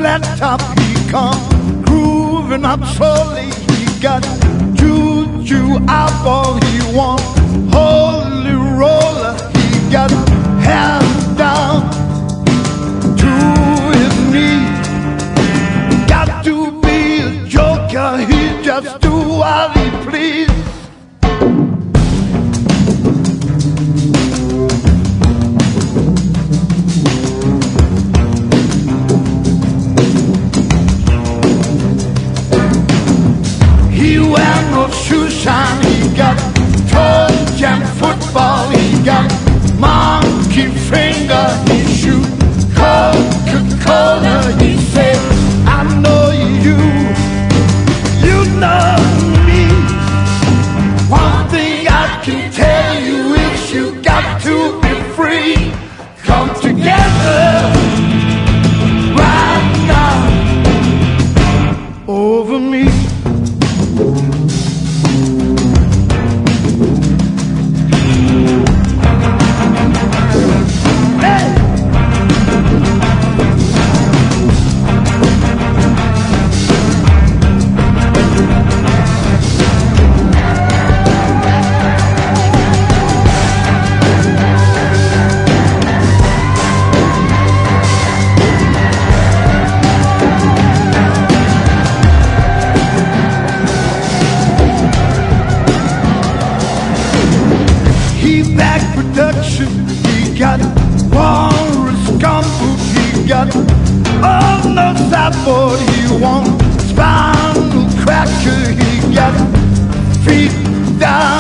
flat top he come, grooving up slowly. He got juju eyeball, he want holy roller. He got hands down to his knees. Got to be a joker, he just do what he please. He wear no shoe shine, he got toe jam football, he got monkey finger, he shoot Coca-Cola. He said, I know you, you know me. One thing I can tell you is you got to be free. Come together right now over me. Back production, he got walrus gumboot, he got oh no sideboard, he want spinal cracker, he got feet down